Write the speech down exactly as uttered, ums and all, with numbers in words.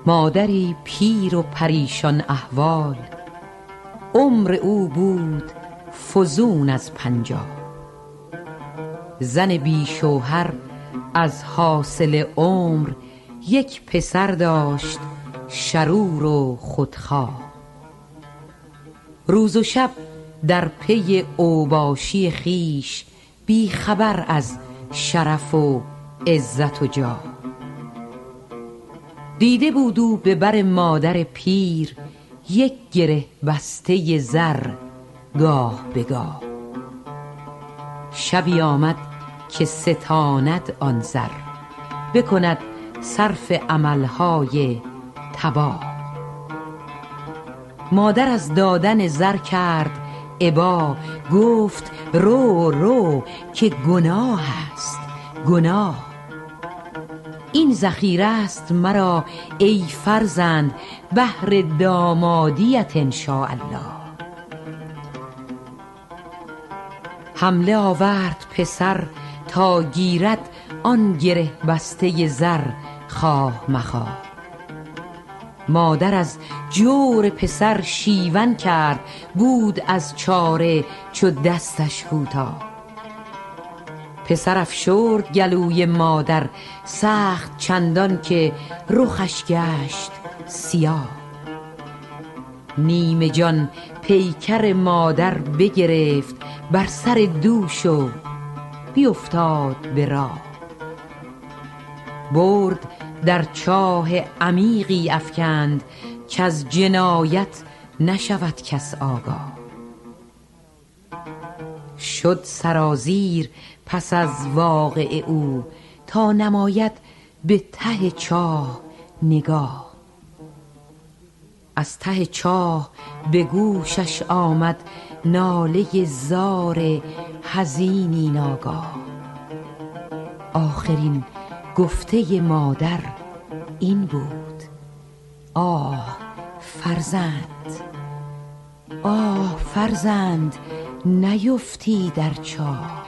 مادری پیر و پریشان احوال، عمر او بود فزون از پنجاه. زن بی شوهر از حاصل عمر، یک پسر داشت شرور و خودخواه. روز و شب در پی اوباشی خویش، بی خبر از شرف و عزت و جاه. دیده بود او به بر مادر پیر، یک گره بسته زر گاه به گاه. شبی آمد که ستاند آن زر، بکند صرف عملهای تباه. مادر از دادن زر کرد ابا، گفت رو رو که گناه است گناه. این ذخیره است مرا ای فرزند، بهر دامادیت انشاءالله. حمله آورد پسر تا گیرد آن گره بسته زر خواه مخواه. مادر از جور پسر شیون کرد، بود از چاره چو دستش کوتاه. پسر افشرد گلوی مادر سخت، چندان که رخش گشت سیاه. نیمه جان پیکر مادر بگرفت، بر سر دوش و بیفتاد به راه. برد در چاه عمیقی افکند، کز جنایت نشود کس آگاه. شد سرازیر پس از واقعه او، تا نماید به ته چاه نگاه. از ته چاه به گوشش آمد ناله زار حزینی ناگاه. آخرین گفته مادر این بود، آه فرزند آه فرزند نیفتی در چاه.